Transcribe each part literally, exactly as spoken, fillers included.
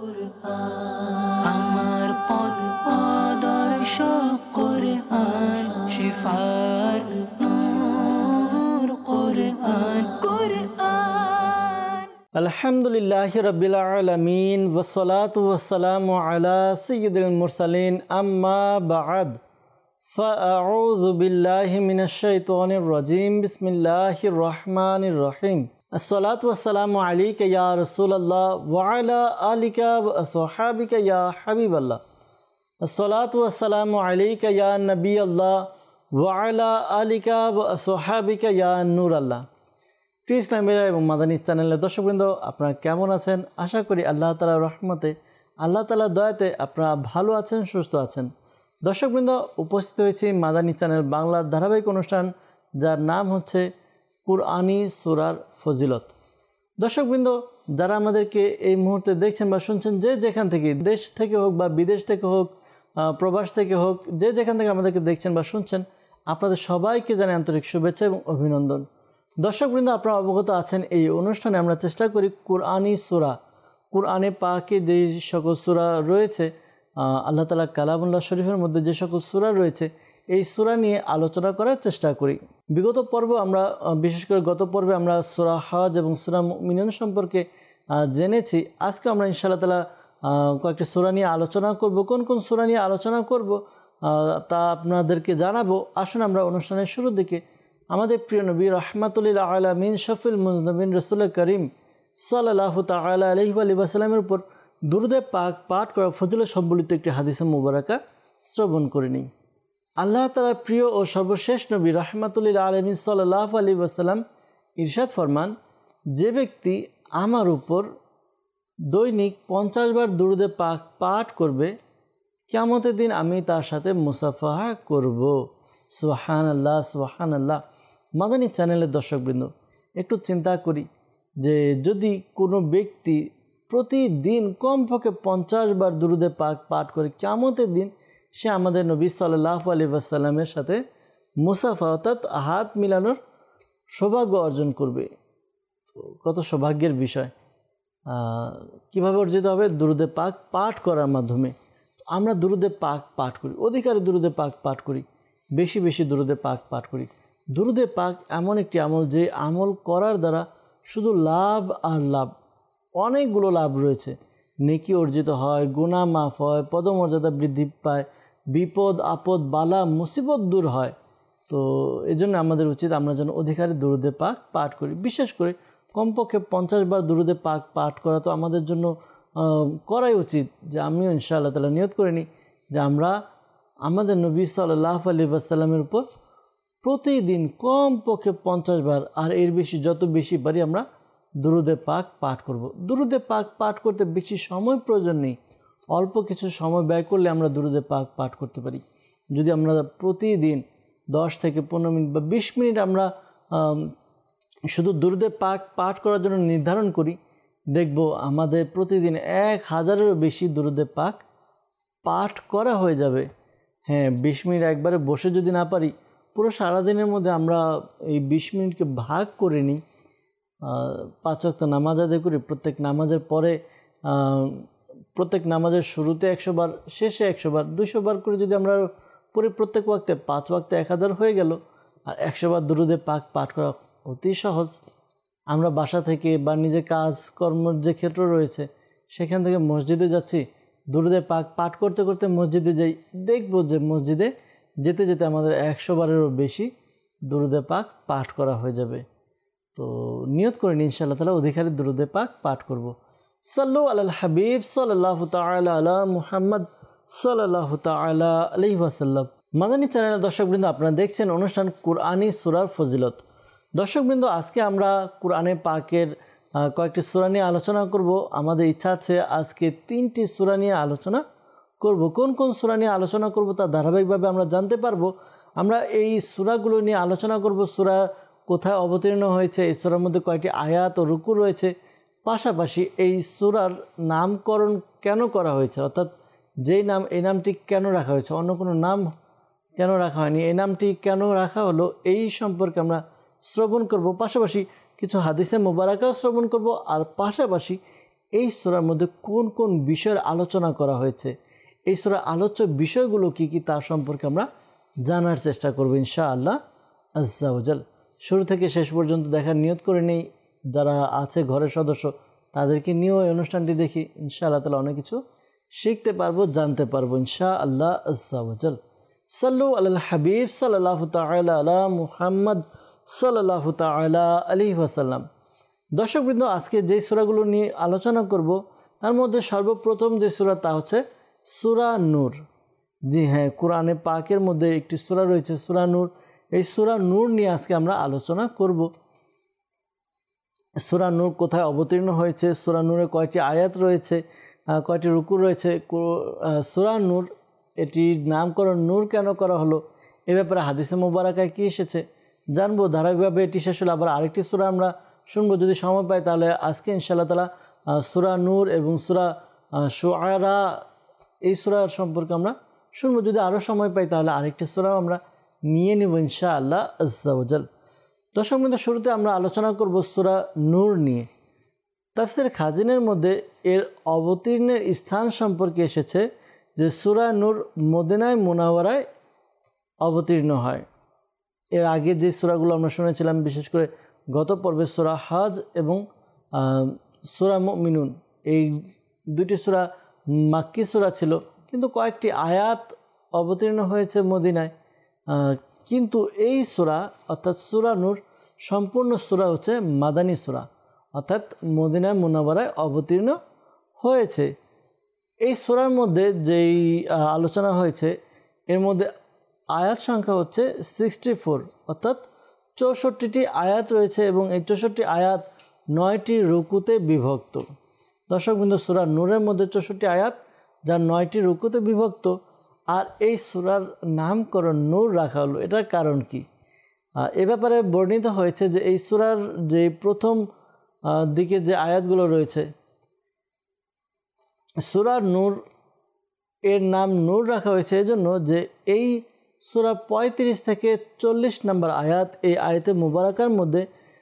আমার পথ আদর্শ কোরআন শিফার নূর কোরআন কোরআন। আলহামদুলিল্লাহি রাব্বিল আলামিন ওয়াসসালাতু ওয়াসসালামু আলা সাইয়্যিদিল মুরসালিন আম্মা বা'দ ফাআউযু বিল্লাহি মিনাশ শাইতানির রাজীম বিসমিল্লাহির রহমানির রহিম। আসসালাতু ওয়াসসালামু আলাইকা ইয়া রাসূলুল্লাহ ওয়া আলা আলিকা ওয়া আসহাবিকা ইয়া হাবিবাল্লাহ। আসসালাতু ওয়াসসালামু আলাইকা ইয়া নবিয়াল্লাহ ওয়া আলা আলিকা ওয়া আসহাবিকা ইয়া নূরাল্লাহ। প্রিয় ইসলামীরা এবং মাদানী চ্যানেলের দর্শকবৃন্দ, আপনারা কেমন আছেন? আশা করি আল্লাহ তাআলার রহমতে, আল্লাহ তাআলার দয়াতে আপনারা ভালো আছেন, সুস্থ আছেন। দর্শকবৃন্দ, উপস্থিত হয়েছি মাদানী চ্যানেল বাংলার ধারাবাহিক অনুষ্ঠান, যার নাম হচ্ছে কুরআনী সূরার ফজিলত। দর্শকবৃন্দ, যারা আমাদেরকে এই মুহূর্তে দেখছেন বা শুনছেন, যে যেখান থেকে, দেশ থেকে হোক বা বিদেশ থেকে হোক, প্রবাস থেকে হোক, যে যেখান থেকে আমাদেরকে দেখছেন বা শুনছেন, আপনাদের সবাইকে জানাই আন্তরিক শুভেচ্ছা এবং অভিনন্দন। দর্শকবৃন্দ, আপনারা অবগত আছেন এই অনুষ্ঠানে আমরা চেষ্টা করি কুরআনী সূরা, কুরআনে পাকে যে সকল সূরা রয়েছে, আল্লাহ তাআলা কালামুল্লাহ শরীফের মধ্যে যে সকল সূরা রয়েছে, এই সূরা নিয়ে আলোচনা করার চেষ্টা করি। বিগত পর্ব আমরা, বিশেষ করে গত পর্বে আমরা সূরা হজ এবং সূরা মুমিনুন সম্পর্কে জেনেছি। আজকে আমরা ইনশাআল্লাহ তাআলা কয়েকটি সূরা নিয়ে আলোচনা করব। কোন কোন সূরা নিয়ে আলোচনা করব তা আপনাদেরকে জানাবো। আসুন আমরা অনুষ্ঠানের শুরুর দিকে আমাদের প্রিয় নবী রাহমাতুল লিল আলামিন শফিউল মুজনিবিন রাসূল করিম সাল্লাল্লাহু তাআলা আলাইহি ওয়া সাল্লামের উপর দুরূদে পাক পাঠ করা ফজিলত সম্বলিত একটি হাদিসে মুবারাকা শ্রবণ করে নিই। আল্লাহ তাআলার প্রিয় ও সর্বশেষ নবী রাহমাতুল লিল আলামিন সাল্লাল্লাহু আলাইহি ওয়া সাল্লাম ইরশাদ ফরমান, যে ব্যক্তি আমার উপর দৈনিক পঞ্চাশ বার দুরূদে পাক পাঠ করবে, কিয়ামতের দিন আমি তার সাথে মুসাফাহা করব। সুবহানাল্লাহ, সুবহানাল্লাহ। মাদানী চ্যানেলের দর্শকবৃন্দ, একটু চিন্তা করি যে যদি কোনো ব্যক্তি প্রতিদিন কমপক্ষে পঞ্চাশ বার দুরূদে পাক পাঠ করে, কিয়ামতের দিন সে আমাদের নবী সাল্লাল্লাহু আলাইহি ওয়াসাল্লামের সাথে মুসাফা অর্থাৎ হাত মিলানোর সৌভাগ্য অর্জন করবে। তো কত সৌভাগ্যের বিষয়! কীভাবে অর্জিত হবে? দুরূদে পাক পাঠ করার মাধ্যমে। আমরা দুরূদে পাক পাঠ করি, অধিকারে দুরূদে পাক পাঠ করি, বেশি বেশি দুরূদে পাক পাঠ করি। দুরূদে পাক এমন একটি আমল, যে আমল করার দ্বারা শুধু লাভ আর লাভ, অনেকগুলো লাভ রয়েছে। নেকি অর্জিত হয়, গুনাহ মাফ হয়, পদমর্যাদা বৃদ্ধি পায়, বিপদ আপদ বালা মুসিবত দূর হয়। তো এই জন্য আমাদের উচিত আমরা যেন অধিকারে দুরূদে পাক পাঠ করি। বিশেষ করে কমপক্ষে পঞ্চাশ বার দুরূদে পাক পাঠ করা তো আমাদের জন্য করাই উচিত। যে আমিও ইনশাআল্লাহ তাআলা নিয়ত করে নিই যে আমরা আমাদের নবী সাল্লাল্লাহু আলাইহি ওয়াসাল্লামের উপর প্রতিদিন কমপক্ষে পঞ্চাশ বার, আর এর বেশি যত বেশি পারি আমরা দুরূদে পাক পাঠ করব। দুরূদে পাক পাঠ করতে বেশি সময় প্রয়োজন নেই, অল্প কিছু সময় ব্যয় করলে আমরা দুরূদে পাক পাঠ করতে পারি। যদি আমরা প্রতিদিন দশ থেকে পনেরো মিনিট বা বিশ মিনিট আমরা শুধু দুরূদে পাক পাঠ করার জন্য নির্ধারণ করি, দেখব আমাদের প্রতিদিন এক হাজারেরও বেশি দুরূদে পাক পাঠ করা হয়ে যাবে। হ্যাঁ, বিশ মিনিট একবারে বসে যদি না পারি, পুরো সারাদিনের মধ্যে আমরা এই বিশ মিনিটকে ভাগ করে নিই। পাঁচ ওয়াক্ত নামাজ আদায় করি, প্রত্যেক নামাজের পরে, প্রত্যেক নামাজের শুরুতে একশো বার, শেষে একশো বার, দুইশো বার করে যদি আমরা পরে প্রত্যেক ওয়াক্তে, পাঁচ ওয়াক্তে এক হাজার হয়ে গেল। আর একশো বার দুরূদে পাক পাঠ করা অতি সহজ। আমরা বাসা থেকে বা নিজের কাজ কর্মের যে ক্ষেত্র রয়েছে, সেখান থেকে মসজিদে যাচ্ছি, দুরূদে পাক পাঠ করতে করতে মসজিদে যাই, দেখব যে মসজিদে যেতে যেতে আমাদের একশো বারেরও বেশি দুরূদে পাক পাঠ করা হয়ে যাবে। তো নিয়ত করে নিন ইনশাআল্লাহ তাআলা অধিকারী দুরূদে পাক পাঠ করব। সাল্লু আলাল হাবিব সাল্লাল্লাহু তাআলা আলা মুহাম্মদ সাল্লাল্লাহু তাআলা আলাইহি ওয়াসাল্লাম। মাদানী চ্যানেলের দর্শকবৃন্দ, আপনারা দেখছেন অনুষ্ঠান কুরআনী সূরার ফজিলত। দর্শকবৃন্দ, আজকে আমরা কুরআনে পাকের কয়েকটি সূরা নিয়ে আলোচনা করব। আমাদের ইচ্ছা আছে আজকে তিনটি সূরা নিয়ে আলোচনা করব। কোন কোন সূরা নিয়ে আলোচনা করব তা ধারাবাহিকভাবে আমরা জানতে পারবো। আমরা এই সূরাগুলো নিয়ে আলোচনা করব, সূরা কোথায় অবতীর্ণ হয়েছে, এই সূরার মধ্যে কয়টি আয়াত ও রুকু রয়েছে, পাশাপাশি এই সূরার নামকরণ কেন করা হয়েছে, অর্থাৎ যেই নাম, এই নামটি কেন রাখা হয়েছে, অন্য কোনো নাম কেন রাখা হয়নি, এই নামটি কেন রাখা হলো, এই সম্পর্কে আমরা শ্রবণ করব। পাশাপাশি কিছু হাদিসে মুবারাকাও শ্রবণ করব, আর পাশাপাশি এই সূরার মধ্যে কোন কোন বিষয়ের আলোচনা করা হয়েছে, এই সূরার আলোচ্য বিষয়গুলো কি কি তার সম্পর্কে আমরা জানার চেষ্টা করব ইনশাআল্লাহ আজ্জা ওয়াজাল। শুরু থেকে শেষ পর্যন্ত দেখার নিয়ত করে নেই, যারা আছে ঘরের সদস্য তাদেরকে নিয়েও এই অনুষ্ঠানটি দেখি, ইনশাআল্লাহ তাআলা অনেক কিছু শিখতে পারবো, জানতে পারবো ইনশাআল্লাহ আজ্জা ওয়াজাল। সাল্লু আলাল হাবিব সাল্লাল্লাহু তাআলা আলা মুহাম্মদ সাল্লাল্লাহু তাআলা আলাইহি ওয়াসাল্লাম। দর্শকবৃন্দ, আজকে যেই সূরাগুলো নিয়ে আলোচনা করব তার মধ্যে সর্বপ্রথম যে সূরা তা হচ্ছে সূরা নূর। জি হ্যাঁ, কোরআনে পাকের মধ্যে একটি সূরা রয়েছে সূরা নূর। এই সূরা নূর নিয়ে আজকে আমরা আলোচনা করব। সূরা নূর কোথায় অবতীর্ণ হয়েছে, সূরা নূরে কয়টি আয়াত রয়েছে, কয়টি রুকু রয়েছে, সূরা নূর এটির নামকরণ নূর কেন করা হলো, এ ব্যাপারে হাদিসে মুবারাকায় কী এসেছে জানবো। ধারাবাহিকভাবে এটি শেষ হলে আবার আরেকটি সূরা আমরা শুনবো যদি সময় পাই, তাহলে আজকে ইনশাআল্লাহ তাআলা সূরা নূর এবং সূরা শুআরা এই সূরার সম্পর্কে আমরা শুনবো। যদি আরও সময় পাই তাহলে আরেকটি সূরাও আমরা নিয়ে নেব ইনশাআল্লাহ আজ্জা ওয়াজাল। দর্শক বন্ধু, শুরুতে আমরা আলোচনা করব সূরা নূর নিয়ে। তাফসীর খাজিনের মধ্যে এর অবতীর্ণের স্থান সম্পর্কে এসেছে যে সূরা নূর মদিনায় মুনাওয়ারায় অবতীর্ণ হয়। এর আগে যে সূরাগুলো আমরা শুনেছিলাম, বিশেষ করে গত পর্বে সূরা হজ এবং সূরা মুমিনুন, এই দুটি সূরা মাক্কি সূরা ছিল, কিন্তু কয়েকটি আয়াত অবতীর্ণ হয়েছে মদিনায়। কিন্তু এই সূরা অর্থাৎ সূরা নূর সম্পূর্ণ সূরা হচ্ছে মাদানী সূরা, অর্থাৎ মদিনায় মুনাওয়ারায় অবতীর্ণ হয়েছে। এই সূরার মধ্যে যেই আলোচনা হয়েছে এর মধ্যে আয়াত সংখ্যা হচ্ছে সিক্সটি ফোর, অর্থাৎ চৌষট্টিটি আয়াত রয়েছে এবং এই চৌষট্টি আয়াত নয়টি রুকুতে বিভক্ত। দর্শকবৃন্দ, সূরা নূরের মধ্যে চৌষট্টি আয়াত যা নয়টি রুকুতে বিভক্ত। আর এই সূরার নামকরণ নূর রাখা হলো, এটার কারণ কি? এ ব্যাপারে বর্ণিত হয়েছে যে এই সূরার যে প্রথম দিকে যে আয়াতগুলো রয়েছে, সূরা নূর এর নাম নূর রাখা হয়েছে এজন্য যে এই সূরা পঁয়ত্রিশ থেকে চল্লিশ নম্বর আয়াত, এই আয়াতে মুবারাকার মধ্যে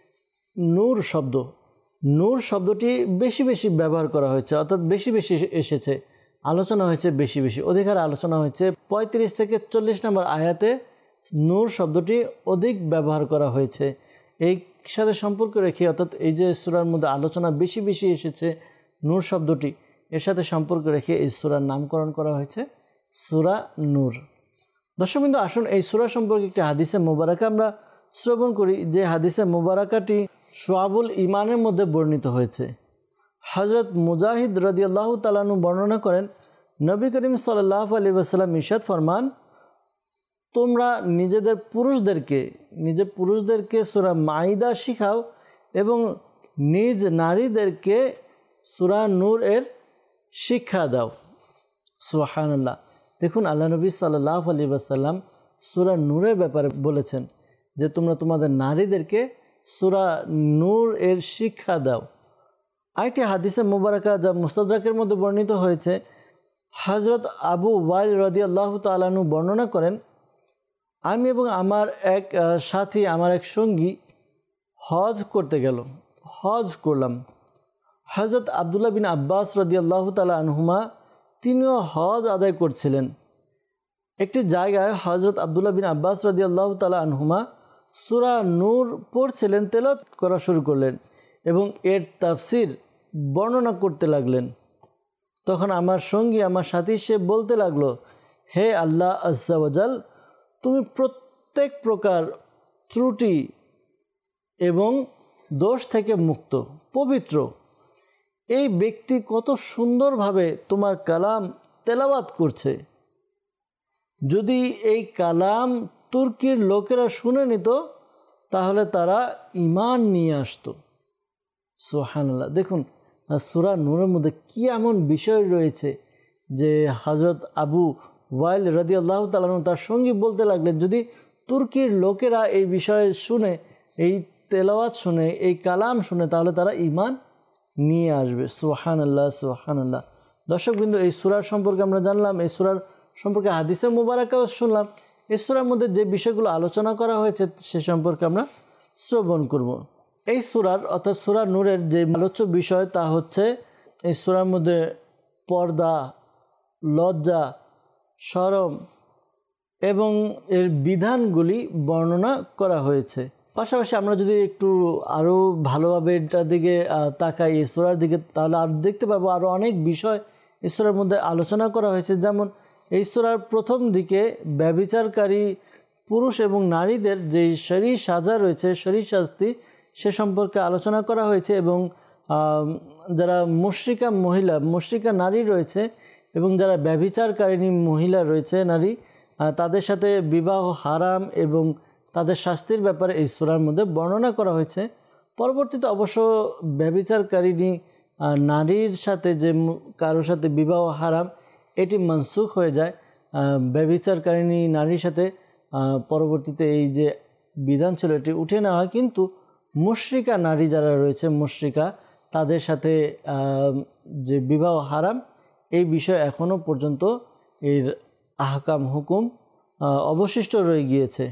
নূর শব্দ নূর শব্দটি বেশি বেশি ব্যবহার করা হয়েছে, অর্থাৎ বেশি বেশি এসেছে, আলোচনা হয়েছে বেশি বেশি, অধিকার আলোচনা হয়েছে। পঁয়ত্রিশ থেকে চল্লিশ নম্বর আয়াতে নূর শব্দটি অধিক ব্যবহার করা হয়েছে। এই সাথে সম্পর্ক রেখে, অর্থাৎ এই যে সূরার মধ্যে আলোচনা বেশি বেশি এসেছে নূর শব্দটি, এর সাথে সম্পর্ক রেখে এই সূরার নামকরণ করা হয়েছে সূরা নূর। দর্শকবৃন্দ, আসুন এই সূরা সম্পর্কে একটি হাদিসে মুবারাকা আমরা শ্রবণ করি, যে হাদিসে মুবারাকাটি শুআবুল ঈমানের মধ্যে বর্ণিত হয়েছে। হযরত মুজাহিদ রাদিয়াল্লাহু তাআলা আনহু বর্ণনা করেন, নবী করিম সাল্লাল্লাহু আলাইহি ওয়াসাল্লাম ইরশাদ ফরমান, তোমরা নিজেদের পুরুষদেরকে নিজে পুরুষদেরকে সূরা মাইদা শিখাও এবং নিজ নারীদেরকে সূরা নূর এর শিক্ষা দাও। সুবহানাল্লাহ। দেখুন, আল্লাহ নবী সাল্লাল্লাহু আলাইহি ওয়াসাল্লাম সূরা নূরের ব্যাপারে বলেছেন যে তোমরা তোমাদের নারীদেরকে সূরা নূর এর শিক্ষা দাও। আরেকটি হাদিসে মুবারাকা যা মুস্তাদরাকের মধ্যে বর্ণিত হয়েছে, হযরত আবু ওয়াইল রাদিয়াল্লাহু তাআলা আনহু বর্ণনা করেন, আমি এবং আমার এক সাথী, আমার এক সঙ্গী হজ করতে গেল হজ করলাম। হযরত আব্দুল্লাহ বিন আব্বাস রাদিয়াল্লাহু তাআলা আনহুমা তিনিও হজ আদায় করছিলেন। একটি জায়গায় হযরত আব্দুল্লাহ বিন আব্বাস রাদিয়াল্লাহু তাআলা আনহুমা সূরা নূর পড়ছিলেন, তেলাওয়াত করা শুরু করলেন এবং এর তাফসির বর্ণনা করতে লাগলেন। তখন আমার সঙ্গী, আমার সাথী, সে বলতে লাগলো, হে আল্লাহ আজ্জা ওয়াজাল, তুমি প্রত্যেক প্রকার ত্রুটি এবং দোষ থেকে মুক্ত, পবিত্র। এই ব্যক্তি কত সুন্দরভাবে তোমার কালাম তেলাওয়াত করছে। যদি এই কালাম তুর্কির লোকেরা শুনে নিত তাহলে তারা ঈমান নিয়ে আসতো। সুবহানাল্লাহ। দেখুন, সূরা নূরের মধ্যে কি এমন বিষয় রয়েছে যে হযরত আবু ওয়াইল রাদিয়াল্লাহু তাআলা আনহু তার সঙ্গী বলতে লাগলেন, যদি তুর্কির লোকেরা এই বিষয়ে শুনে, এই তেলাওয়াত শুনে, এই কালাম শুনে, তাহলে তারা ঈমান নিয়ে আসবে। সুবহানাল্লাহ, সুবহানাল্লাহ। দর্শকবৃন্দ, এই সূরার সম্পর্কে আমরা জানলাম, এই সূরার সম্পর্কে হাদিসে মুবারাকাও শুনলাম। এই সূরার মধ্যে যে বিষয়গুলো আলোচনা করা হয়েছে সে সম্পর্কে আমরা শ্রবণ করব। এই সূরার অর্থাৎ সূরা নূরের যে আলোচ্য বিষয় তা হচ্ছে এই সূরার মধ্যে পর্দা, লজ্জা, শরম এবং এর বিধানগুলি বর্ণনা করা হয়েছে। পাশাপাশি আমরা যদি একটু আরও ভালোভাবে এটার দিকে তাকাই, এই সূরার দিকে, তাহলে আর দেখতে পাবো আরও অনেক বিষয় এই সূরার মধ্যে আলোচনা করা হয়েছে। যেমন এই সূরার প্রথম দিকে ব্যভিচারকারী পুরুষ এবং নারীদের যে শরী সাজা রয়েছে, শরী শাস্তি, সে সম্পর্কে আলোচনা করা হয়েছে। এবং যারা মুশরিকা মহিলা, মুশরিকা নারী রয়েছে এবং যারা ব্যভিচারকারিণী মহিলা রয়েছে, নারী, তাদের সাথে বিবাহ হারাম এবং তাদের শাস্তির ব্যাপারে এই সূরার মধ্যে বর্ণনা করা হয়েছে। পরবর্তীতে অবশ্য ব্যভিচারকারিণী নারীর সাথে যে কারোর সাথে বিবাহ হারাম, এটি মনসুখ হয়ে যায়। ব্যভিচারকারিণী নারীর সাথে পরবর্তীতে এই যে বিধান ছিল এটি উঠে নেওয়া হয়, কিন্তু মুশরিকা নারী যারা রয়েছে, মুশরিকা, তাদের সাথে যে বিবাহ হারাম, এই বিষয় এখনও পর্যন্ত এর আহকাম হুকুম অবশিষ্ট রয়ে গিয়েছে।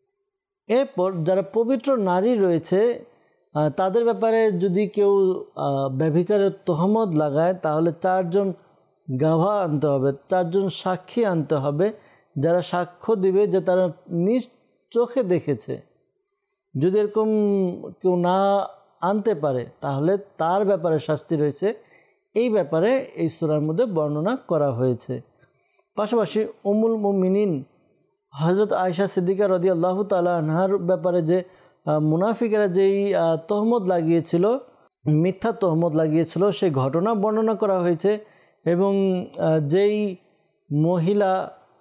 এরপর যারা পবিত্র নারী রয়েছে তাদের ব্যাপারে যদি কেউ ব্যভিচারের তহমত লাগায়, তাহলে চারজন গাভা আনতে হবে, চারজন সাক্ষী আনতে হবে, যারা সাক্ষ্য দিবে যে তারা নিজ চোখে দেখেছে। যদি এরকম কেউ না আনতে পারে তাহলে তার ব্যাপারে শাস্তি রয়েছে। এই ব্যাপারে এই সূরার মধ্যে বর্ণনা করা হয়েছে। পাশাপাশি উম্মুল মুমিনিন হযরত আয়েশা সিদ্দিকা রাদিয়াল্লাহু তাআলা আনহার ব্যাপারে যে মুনাফিকরা যেই তহমত লাগিয়েছিল, মিথ্যা তহমত লাগিয়েছিল, সেই ঘটনা বর্ণনা করা হয়েছে। এবং যেই মহিলা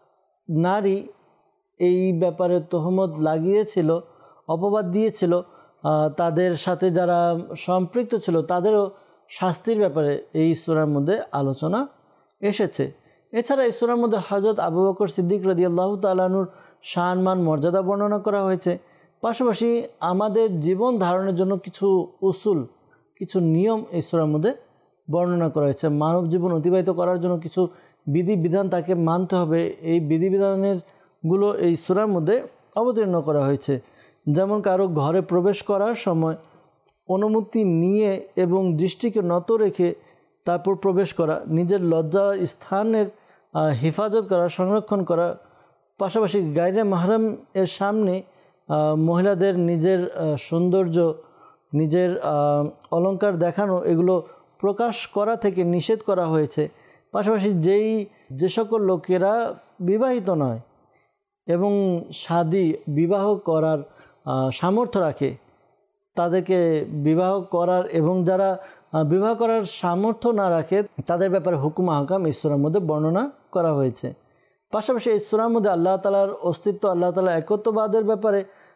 নারী এই ব্যাপারে তহমত লাগিয়েছিল, অপবাদ দিয়েছিল, তাদের সাথে যারা সম্পৃক্ত ছিল তাদেরও শাস্তির ব্যাপারে এই সূরার মধ্যে আলোচনা এসেছে। এছাড়া এই সূরার মধ্যে হযরত আবু বকর সিদ্দিক রাদিয়াল্লাহু তাআলা আনহুর শান-মান, মর্যাদা বর্ণনা করা হয়েছে। পাশাপাশি আমাদের জীবন ধারণের জন্য কিছু উসুল, কিছু নিয়ম এই সূরার মধ্যে বর্ণনা করা হয়েছে। মানব জীবন অতিবাহিত করার জন্য কিছু বিধিবিধান তাকে মানতে হবে, এই বিধিবিধানের গুলো এই সূরার মধ্যে অবতীর্ণ করা হয়েছে। যেমন কারো ঘরে প্রবেশ করার সময় অনুমতি নিয়ে এবং দৃষ্টিকে নত রেখে তারপর প্রবেশ করা, নিজের লজ্জা স্থানের হেফাজত করা, সংরক্ষণ করা, পাশাপাশি গায়রে মাহরাম এর সামনে মহিলাদের নিজের সৌন্দর্য, নিজের অলংকার দেখানো, এগুলো প্রকাশ করা থেকে নিষেধ করা হয়েছে। পাশাপাশি যেই যে সকল লোকেরা বিবাহিত নয় এবং শাদী বিবাহ করার সামর্থ্য রাখে, তাদেরকে বিবাহ করার, এবং যারা বিবাহ করার সামর্থ্য না রাখে তাদের ব্যাপারে হুকুম আহকাম এই সূরার মধ্যে বর্ণনা করা হয়েছে। পাশাপাশি এই সূরার মধ্যে আল্লাহ তাআলার অস্তিত্ব, আল্লাহ তাআলার একত্ববাদের ব্যাপারে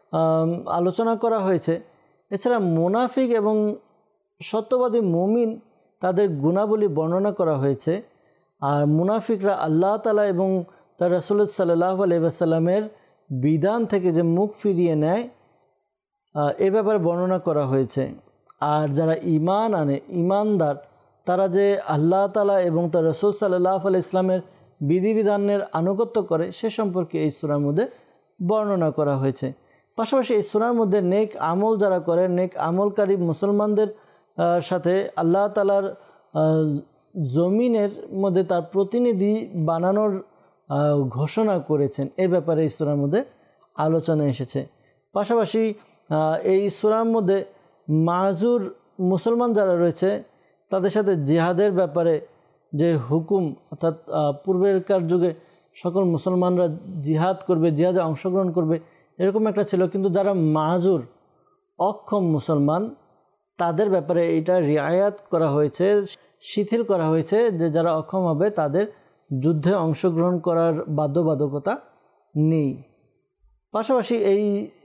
আলোচনা করা হয়েছে। এছাড়া মুনাফিক এবং সত্যবাদী মুমিন, তাদের গুণাবলী বর্ণনা করা হয়েছে। আর মুনাফিকরা আল্লাহ তাআলা এবং তার রাসূল সাল্লাল্লাহু আলাইহি ওয়াসাল্লামের বিধান থেকে যে মুখ ফিরিয়ে নেয়, এ ব্যাপারে বর্ণনা করা হয়েছে। আর যারা ঈমান আনে, ঈমানদার, তারা যে আল্লাহ তাআলা এবং তার রাসূল সাল্লাল্লাহু আলাইহি ওয়াসাল্লামের বিধিবিধানের আনুগত্য করে, সে সম্পর্কে এই সূরার মধ্যে বর্ণনা করা হয়েছে। পাশাপাশি এই সূরার মধ্যে নেক আমল যারা করে, নেক আমলকারী মুসলমানদের সাথে আল্লাহ তাআলার জমিনের মধ্যে তার প্রতিনিধি বানানোর ঘোষণা করেছেন, এ ব্যাপারে এই সূরার মধ্যে আলোচনা এসেছে। পাশাপাশি এই সূরার মধ্যে মাজুর মুসলমান যারা রয়েছে তাদের সাথে জিহাদের ব্যাপারে যে হুকুম, অর্থাৎ পূর্বেরকার যুগে সকল মুসলমানরা জিহাদ করবে, জিহাদে অংশগ্রহণ করবে, এরকম একটা ছিল। কিন্তু যারা মাজুর, অক্ষম মুসলমান, তাদের ব্যাপারে এটা রিয়ায়াত করা হয়েছে, শিথিল করা হয়েছে, যে যারা অক্ষম হবে তাদের যুদ্ধে অংশগ্রহণ করার বাধ্যবাধকতা নেই। পাশাপাশি এই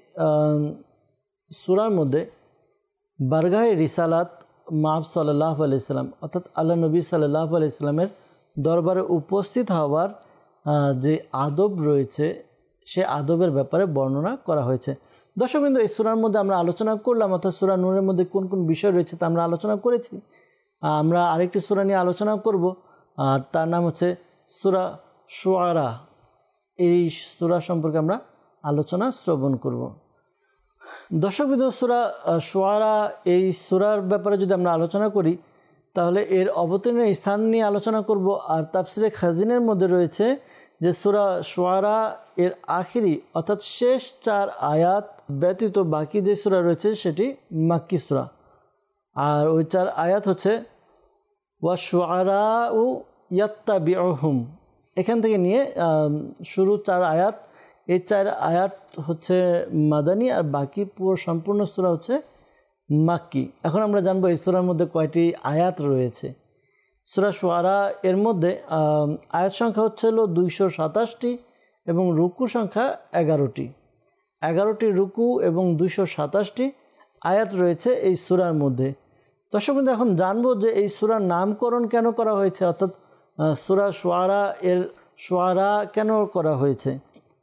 সূরার মধ্যে বারগাহে রিসালাত মাআব সাল্লাল্লাহু আলাইহি সাল্লাম, অর্থাৎ আল্লাহ নবী সাল্লাল্লাহু আলাইহি সাল্লামের দরবারে উপস্থিত হওয়ার যে আদব রয়েছে, সে আদবের ব্যাপারে বর্ণনা করা হয়েছে। দর্শকবৃন্দ, এই সূরার মধ্যে আমরা আলোচনা করলাম, অর্থাৎ সূরা নূরের মধ্যে কোন কোন বিষয় রয়েছে তা আমরা আলোচনা করেছি। আমরা আরেকটি সূরা নিয়ে আলোচনা করব, আর তার নাম হচ্ছে সূরা শুআরা। এই সূরা সম্পর্কে আমরা আলোচনা শ্রবণ করব। দর্শকবৃন্দ, সূরা শুআরা, এই সূরার ব্যাপারে যদি আমরা আলোচনা করি, তাহলে এর অবতীর্ণের স্থান নিয়ে আলোচনা করব। আর তাফসিরে খাজিনের মধ্যে রয়েছে যে সূরা শুআরা এর আখিরি অর্থাৎ শেষ চার আয়াত ব্যতীত বাকি যে সূরা রয়েছে সেটি মাক্কি সূরা। আর ওই চার আয়াত হচ্ছে ওয়া শুআরাউ ইয়াত্তাবিউহুম, এখান থেকে নিয়ে শুরু চার আয়াত, এই চার আয়াত হচ্ছে মাদানী আর বাকি পুরো সম্পূর্ণ সূরা হচ্ছে মাক্কি। এখন আমরা জানবো এই সূরার মধ্যে কয়টি আয়াত রয়েছে। সূরা শুআরা এর মধ্যে আয়াত সংখ্যা হচ্ছে হলো দুইশো সাতাশটি এবং রুকু সংখ্যা এগারোটি। এগারোটি রুকু এবং দুইশো সাতাশটি আয়াত রয়েছে এই সূরার মধ্যে। দর্শক বন্ধু, এখন জানবো যে এই সূরার নামকরণ কেন করা হয়েছে, অর্থাৎ সূরা শুআরা এর শুআরা কেন করা হয়েছে।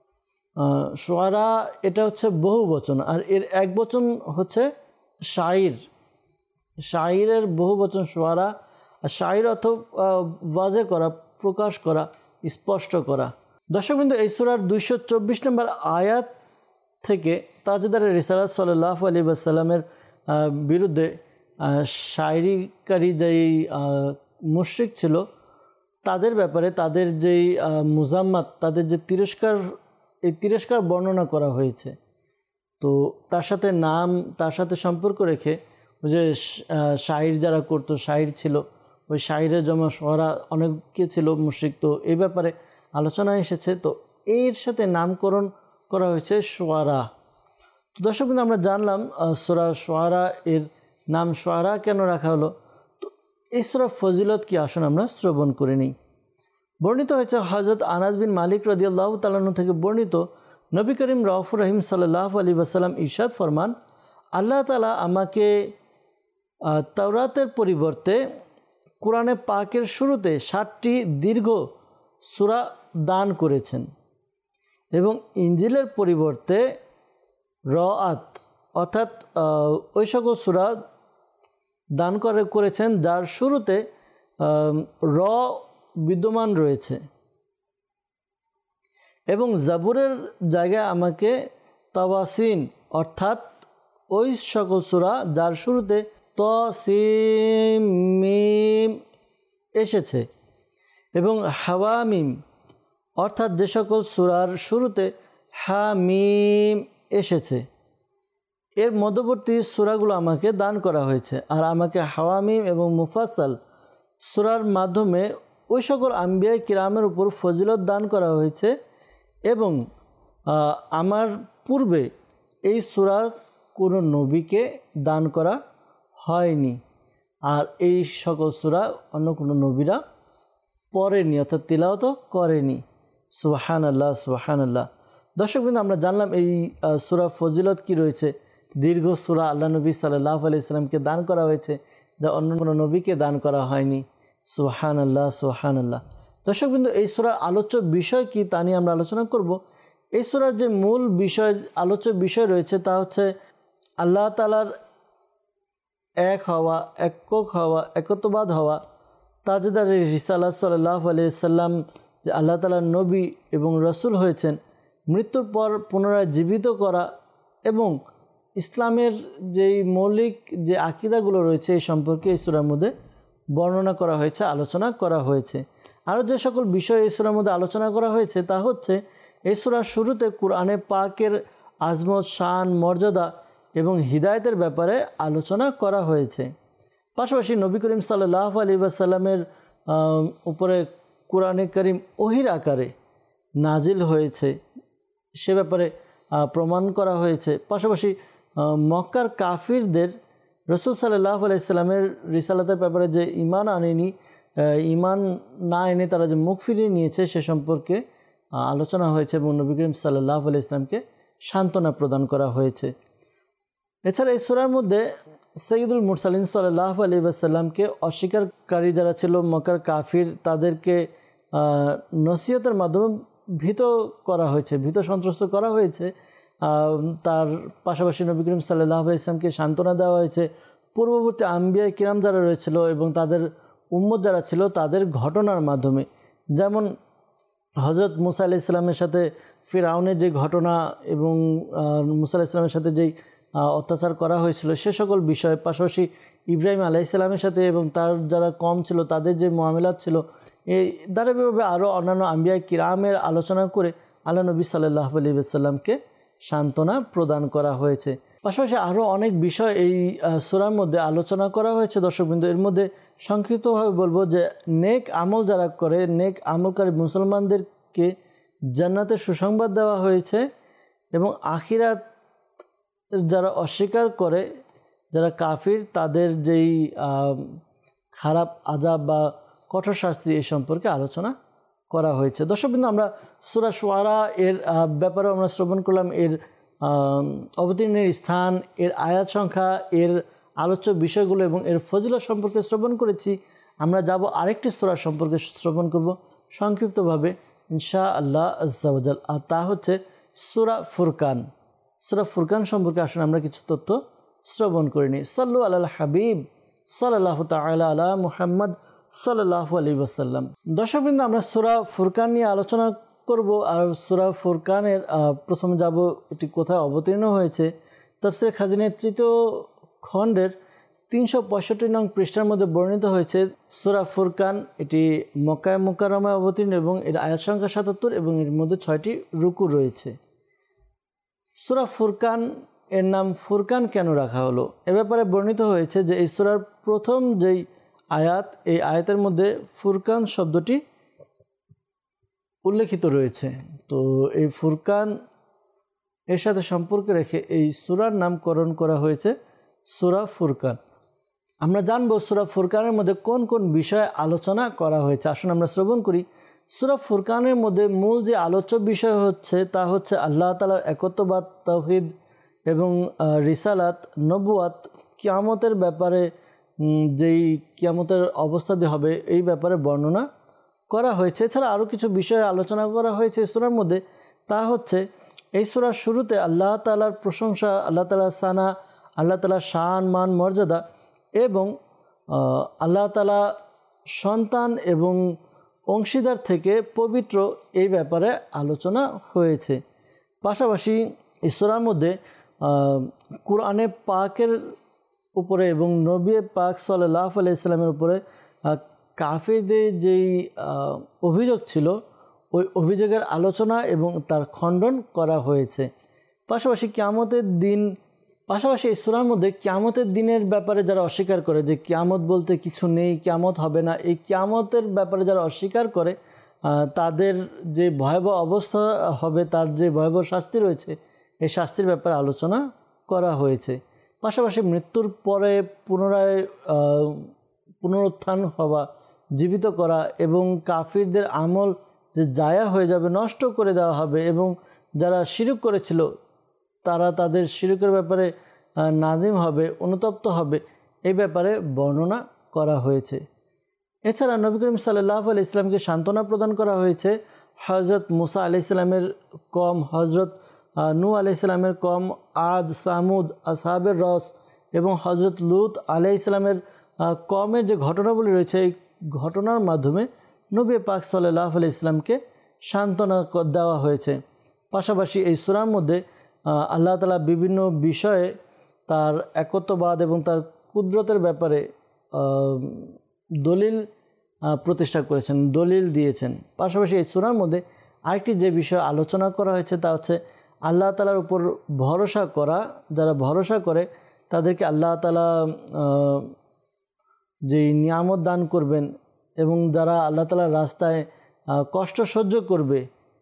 শুআরা এটা হচ্ছে বহু বচন, আর এর এক বচন হচ্ছে শাইর। শাইরের বহু বচন শুআরা। আর শাইর অর্থ ওয়াজে করা, প্রকাশ করা, স্পষ্ট করা। দর্শকবৃন্দ, এই সূরার দুইশো চব্বিশ নম্বর আয়াত থেকে তাজদারে রিসালাত সাল্লাল্লাহু আলাইহি ওয়াসাল্লামের বিরুদ্ধে শায়রিকারী যেই মুশরিক ছিল তাদের ব্যাপারে, তাদের যেই মুজাম্মাত, তাদের যে তিরস্কার, এই তিরস্কার বর্ণনা করা হয়েছে। তো তার সাথে নাম, তার সাথে সম্পর্ক রেখে ওই যে শাইর যারা করতো, শাইর ছিল, ওই শাইরের জমা শুআরা অনেকে ছিল মুশরিক, তো এই ব্যাপারে আলোচনা এসেছে। তো এর সাথে নামকরণ করা হয়েছে শুআরা। তো দর্শক বন্ধু, আমরা জানলাম সূরা শুআরা এর নাম শুআরা কেন রাখা হলো। তো এই সূরার ফজিলত কি, আসুন আমরা শ্রবণ করে নিই। বর্ণিত হয়েছে হযরত আনাস বিন মালিক রাদিয়াল্লাহু তাআলা আনহু থেকে বর্ণিত, নবী করিম রাউফুর রহিম সাল্লাল্লাহু আলাইহি ওয়াসাল্লাম ইরশাদ ফরমান, আল্লাহ তাআলা আমাকে তাওরাতের পরিবর্তে কোরআনে পাকের শুরুতে ষাটটি দীর্ঘ সূরা দান করেছেন এবং ইনজিলের পরিবর্তে রাআত অর্থাৎ ওই সকল সূরা দান করে করেছেন যার শুরুতে র বিদ্যমান রয়েছে, এবং জাবুরের জায়গায় আমাকে তাওয়াসিন অর্থাৎ ওই সকল সূরা যার শুরুতে ত সিম মিম এসেছে, এবং হাওয়ামিম অর্থাৎ যে সকল সূরার শুরুতে হা মিম এসেছে, এর মধ্যবর্তী সূরাগুলো আমাকে দান করা হয়েছে। আর আমাকে হাওয়ামিম এবং মুফাসসাল সূরার মাধ্যমে ওই সকল আম্বিয়া কিরামের উপর ফজিলত দান করা হয়েছে, এবং আমার পূর্বে এই সূরার কোনো নবীকে দান করা হয়নি, আর এই সকল সূরা অন্য কোনো নবীরা পড়েনি, অর্থাৎ তিলাওয়াত করেনি। সুবহানাল্লাহ, সুবহানাল্লাহ। দর্শকবৃন্দ, আমরা জানলাম এই সূরা ফজিলত কি রয়েছে। দীর্ঘ সূরা আল্লাহ নবী সাল্লাল্লাহু আলাইহি সাল্লামকে দান করা হয়েছে, যা অন্য কোনো নবীকে দান করা হয়নি। সুবহানাল্লাহ, সুবহানাল্লাহ। দর্শকবৃন্দ, এই সূরার আলোচ্য বিষয় কি তা নিয়ে আমরা আলোচনা করব। এই সূরার যে মূল বিষয়, আলোচ্য বিষয় রয়েছে তা হচ্ছে আল্লাহ তাআলার এক হওয়া, একক হওয়া, একত্ববাদ হওয়া, তাজদারে রিসালাত সাল্লাল্লাহু আলাইহি সাল্লাম যে আল্লাহ তাআলার নবী এবং রসুল হয়েছেন, মৃত্যুর পর পুনরায় জীবিত করা, এবং ইসলামের যেই মৌলিক যে আকীদাগুলো রয়েছে এই সম্পর্কে এই সূরার মধ্যে বর্ণনা করা হয়েছে, আলোচনা করা হয়েছে। আরও যে সকল বিষয় এই সূরার মধ্যে আলোচনা করা হয়েছে তা হচ্ছে এই সূরার শুরুতে কোরআনে পাকের আজমত, শান, মর্যাদা এবং হিদায়তের ব্যাপারে আলোচনা করা হয়েছে। পাশাপাশি নবী করিম সাল্লাল্লাহু আলাইহি ওয়াসাল্লামের উপরে কোরআনে কারীম ওহীর আকারে নাজিল হয়েছে সে ব্যাপারে প্রমাণ করা হয়েছে। পাশাপাশি মক্কার কাফিরদের রাসূল সাল্লাল্লাহু আলাইহি সাল্লামের রিসালাতের ব্যাপারে যে ঈমান আনেনি, ঈমান না এনে তারা যে মুখ ফিরিয়ে নিয়েছে সে সম্পর্কে আলোচনা হয়েছে, এবং নবী করিম সাল্লাল্লাহু আলাইহি সাল্লামকে সান্ত্বনা প্রদান করা হয়েছে। এছাড়া এই সূরার মধ্যে সাইয়্যিদুল মুরসালিন সাল্লাল্লাহু আলাইহি ওয়াসাল্লামকে অস্বীকারী যারা ছিল মক্কার কাফির, তাদেরকে নসিহতের মাধ্যমে ভীত করা হয়েছে, ভীত সন্ত্রস্ত করা হয়েছে। তার পাশাপাশি নবী করিম সাল্লাল্লাহু আলাইহি ওয়াসাল্লামকে সান্ত্বনা দেওয়া হয়েছে পূর্ববর্তী আম্বিয়া কিরাম যারা রয়েছিল এবং তাদের উম্মত যারা ছিল তাদের ঘটনার মাধ্যমে। যেমন হযরত মুসা আলাইহিস সালামের সাথে ফিরআউনের যে ঘটনা, এবং মুসা আলাইহিস সালামের সাথে যেই অত্যাচার করা হয়েছিল সে সকল বিষয়ে, পাশাপাশি ইব্রাহিম আলাইহিস সালামের সাথে এবং তার যারা কম ছিল তাদের যে মুআমিলাত ছিল, এই ধারাবাহিকভাবে আরও অন্যান্য আম্বিয়া কিরামের আলোচনা করে আল্লাহ নবী সাল্লাল্লাহু আলাইহি ওয়াসাল্লামকে সান্ত্বনা প্রদান করা হয়েছে। পাশাপাশি আরও অনেক বিষয় এই সূরার মধ্যে আলোচনা করা হয়েছে দর্শকবৃন্দ। এর মধ্যে সংক্ষিপ্তভাবে বলবো যে নেক আমল যারা করে, নেক আমলকারী মুসলমানদেরকে জান্নাতের সুসংবাদ দেওয়া হয়েছে, এবং আখিরাত যারা অস্বীকার করে, যারা কাফির, তাদের যেই খারাপ আযাব বা কঠোর শাস্তি এই সম্পর্কে আলোচনা করা হয়েছে। দর্শকবৃন্দ, আমরা সূরা শুআরা এর ব্যাপারেও আমরা শ্রবণ করলাম, এর অবতীর্ণের স্থান, এর আয়াত সংখ্যা, এর আলোচ্য বিষয়গুলো এবং এর ফজিলত সম্পর্কে শ্রবণ করেছি। আমরা যাব আরেকটি সূরা সম্পর্কে শ্রবণ করব সংক্ষিপ্তভাবে ইনশাআল্লাহ আজ্জা ওয়া জাল, আর তা হচ্ছে সূরা ফুরকান। সূরা ফুরকান সম্পর্কে আসুন আমরা কিছু তথ্য শ্রবণ করে নিই। সাল্লু আলাল হাবিব সাল্লাল্লাহু তাআলা আলা মুহাম্মদ সাল্লাল্লাহু আলাইহি ওয়াসাল্লাম। দর্শকবৃন্দ, আমরা সূরা ফুরকান নিয়ে আলোচনা করব। আর সূরা ফুরকানের প্রথমে যাব এটি কোথায় অবতীর্ণ হয়েছে। তাফসীরে খাজিনের তৃতীয় খণ্ডের তিনশো পঁয়ষট্টি নং পৃষ্ঠার মধ্যে বর্ণিত হয়েছে সূরা ফুরকান এটি মক্কায়ে মুকাররমায় অবতীর্ণ এবং এর আয়াত সংখ্যা সাতাত্তর এবং এর মধ্যে ছয়টি রুকু রয়েছে। সূরা ফুরকান এর নাম ফুরকান কেন রাখা হলো, এ ব্যাপারে বর্ণিত হয়েছে যে এই সূরার প্রথম যেই আয়াত, এই আয়াতের মধ্যে ফুরকান শব্দটি উল্লেখিত রয়েছে। তো এই ফুরকান এর সাথে সম্পর্ক রেখে এই সূরার নামকরণ করা হয়েছে সূরা ফুরকান। আমরা জানব সূরা ফুরকানের মধ্যে কোন কোন বিষয়ে আলোচনা করা হয়েছে। আসুন আমরা শ্রবণ করি। সূরা ফুরকানের মধ্যে মূল যে আলোচ্য বিষয় হচ্ছে তা হচ্ছে আল্লাহ তাআলার একত্ববাদ, তাওহীদ এবং রিসালাত, নবুয়াত, কিয়ামতের ব্যাপারে, যেই কিয়ামতের অবস্থা দিয়ে হবে এই ব্যাপারে বর্ণনা করা হয়েছে। এছাড়া আরও কিছু বিষয়ে আলোচনা করা হয়েছে এই সূরার মধ্যে। তা হচ্ছে এই সূরার শুরুতে আল্লাহ তাআলার প্রশংসা, আল্লাহ তাআলার সানা, আল্লাহ তাআলার শান, মান, মর্যাদা এবং আল্লাহ তাআলা সন্তান এবং অংশীদার থেকে পবিত্র এই ব্যাপারে আলোচনা হয়েছে। পাশাপাশি এই সূরার মধ্যে কুরআনে পাকের উপরে এবং নবী পাক সাল্লাল্লাহু আলাইহি সাল্লামের উপরে কাফিরদের যেই অভিযোগ ছিল ওই অভিযোগের আলোচনা এবং তার খণ্ডন করা হয়েছে। পাশাপাশি কিয়ামতের দিন পাশাপাশি এই সূরার মধ্যে কিয়ামতের দিনের ব্যাপারে যারা অস্বীকার করে, যে কিয়ামত বলতে কিছু নেই, কিয়ামত হবে না, এই কিয়ামতের ব্যাপারে যারা অস্বীকার করে তাদের যে ভয়াবহ অবস্থা হবে, তার যে ভয়াবহ শাস্তি রয়েছে, এই শাস্তির ব্যাপারে আলোচনা করা হয়েছে। পাশাপাশি মৃত্যুর পরে পুনরায় পুনরুত্থান হওয়া, জীবিত করা এবং কাফিরদের আমল যে জায়া হয়ে যাবে, নষ্ট করে দেওয়া হবে এবং যারা শিরক করেছিল তারা তাদের শিরকের ব্যাপারে নাদিম হবে, অনুতপ্ত হবে, এই ব্যাপারে বর্ণনা করা হয়েছে। এছাড়া নবী করিম সাল্লাল্লাহু আলাইহি ওয়াসাল্লামকে সান্ত্বনা প্রদান করা হয়েছে হযরত মুসা আলাইহিস সালামের কম, হযরত নূহ আলাইহিস সালামের কম, আদ, সামুদ, আসহাবের রস এবং হযরত লূত আলাইহিস সালামের কমের যে ঘটনাবলী রয়েছে, এই ঘটনার মাধ্যমে নবী পাক সাল্লাল্লাহু আলাইহি ওয়াসাল্লামকে সান্ত্বনা দেওয়া হয়েছে। পাশাপাশি এই সূরার মধ্যে আল্লাহ তাআলা বিভিন্ন বিষয়ে তার একত্ববাদ এবং তার কুদরতের ব্যাপারে দলিল প্রতিষ্ঠা করেছেন, দলিল দিয়েছেন। পাশাপাশি এই সূরার মধ্যে আরেকটি যে বিষয় আলোচনা করা হয়েছে তা হচ্ছে আল্লাহ তাআলার উপর ভরসা করা। যারা ভরসা করে তাদেরকে আল্লাহ তাআলা যেই নিয়ামত দান করবেন এবং যারা আল্লাহ তাআলার রাস্তায় কষ্ট সহ্য করবে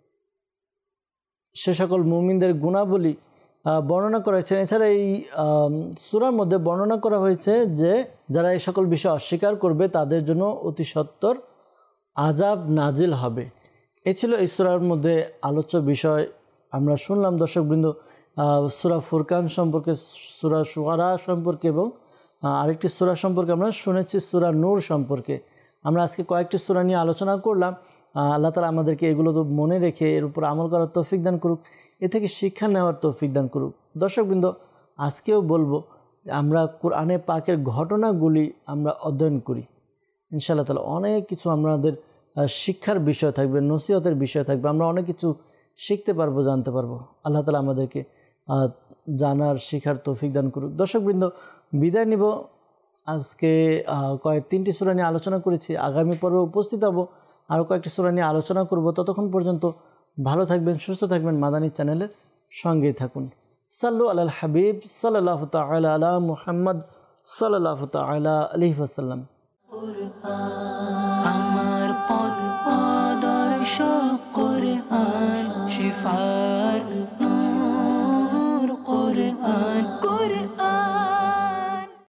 সে সকল মুমিনদের গুণাবলী বর্ণনা করা হয়েছে। এছাড়া এই সূরার মধ্যে বর্ণনা করা হয়েছে যে যারা এই সকল বিষয় অস্বীকার করবে তাদের জন্য অতি সত্বর আযাব নাজিল হবে। এ ছিল এই সূরার মধ্যে আলোচ্য বিষয়। আমরা শুনলাম দর্শকবৃন্দ সূরা ফুরকান সম্পর্কে, সূরা শুআরা সম্পর্কে এবং আরেকটি সূরা সম্পর্কে আমরা শুনেছি সূরা নূর সম্পর্কে। আমরা আজকে কয়েকটি সূরা নিয়ে আলোচনা করলাম। আল্লাহ তাআলা আমাদেরকে এগুলো তো মনে রেখে এর উপর আমল করার তৌফিক দান করুক, এ থেকে শিক্ষা নেওয়ার তৌফিক দান করুক। দর্শকবৃন্দ, আজকেও বলবো আমরা কোরআনে পাকের ঘটনাগুলি আমরা অধ্যয়ন করি। ইনশাআল্লাহ তাআলা অনেক কিছু আমাদের শিক্ষার বিষয় থাকবে, নসিহতের বিষয় থাকবে, আমরা অনেক কিছু শিখতে পারবো, জানতে পারবো। আল্লাহ তাআলা আমাদেরকে জানার শিখার তৌফিক দান করুক। দর্শকবৃন্দ, বিদায় নিব। আজকে কয়েক তিনটি সূরা নিয়ে আলোচনা করেছি। আগামী পর্বে উপস্থিত হব, আরও কয়েকটি সূরা নিয়ে আলোচনা করব। ততক্ষণ পর্যন্ত ভালো থাকবেন, সুস্থ থাকবেন, মাদানী চ্যানেলের সঙ্গেই থাকুন। সাল্লু আলাল হাবিব সাল্লাল্লাহু তাআলা আলা মুহাম্মদ সাল্লাল্লাহু তাআলা আলাইহি ওয়াসাল্লাম। আমার পথ আদর্শ কোরআন, শিফার নূর কোরআন।